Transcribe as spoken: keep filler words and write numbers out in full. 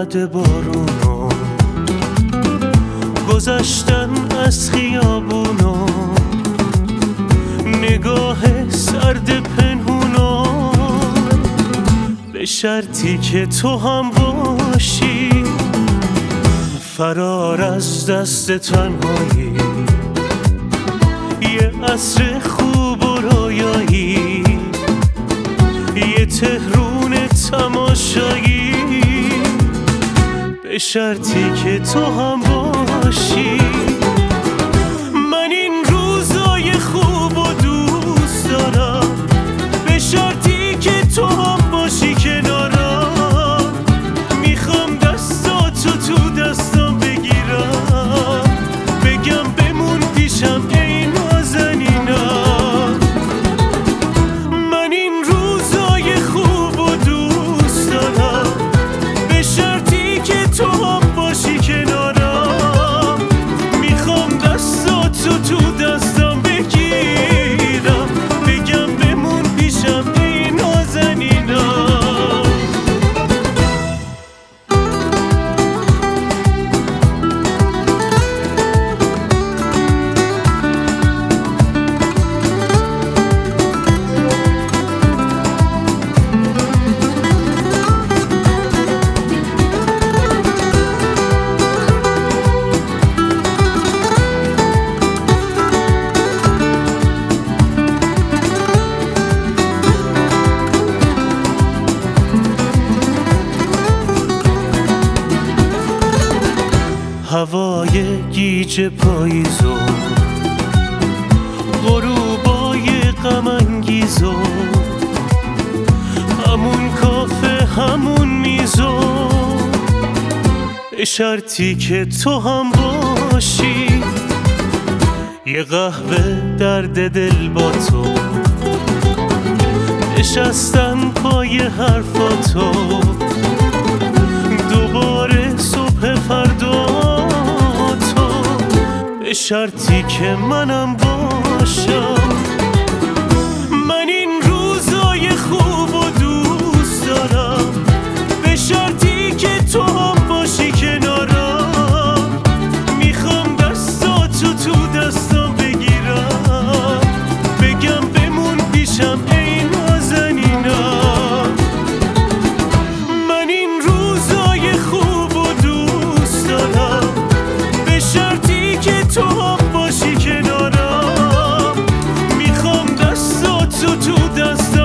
رد بارونا، گذشتن از خیابونا، نگاه سرد پنهونا، به شرطی که تو هم باشی، فرار از دست تنهایی، یه عصر خوب و رویایی، یه تهرون تماشایی، به شرطی که تو هم باشی. من این روزای خوب و دوست دارم، به شرطی که تو هم باشی کنارم. میخوام دستاتو تو دستم بگیرم، بگم بمون پیشم ای نازنینم. من این روزای خوب و دوست دارم، به شرطی که تو هم باشی کنارم. میخوام دستاتو تو دستم بگیرم، بگم بمون پیشم ای نازنینم. هوای گیج پاییزو، غروبای غم انگیزو، همون کافه همون میزو، به شرطی که تو هم باشی. یه قهوه درد دل با تو، نشستن پای حرفاتو، دوباره صبح فردا تو، به شرطی که منم باشم. من این روزای خوب و دوست دارم، به شرطی که تو هم باشی کنارم. میخوام دستاتو تو دستم بگیرم، بگم بمون پیشم ای نازنینم. من این روزای خوب و دوست دارم، به شرطی که تو هم باشی کنارم. میخوام دستاتو تو دستم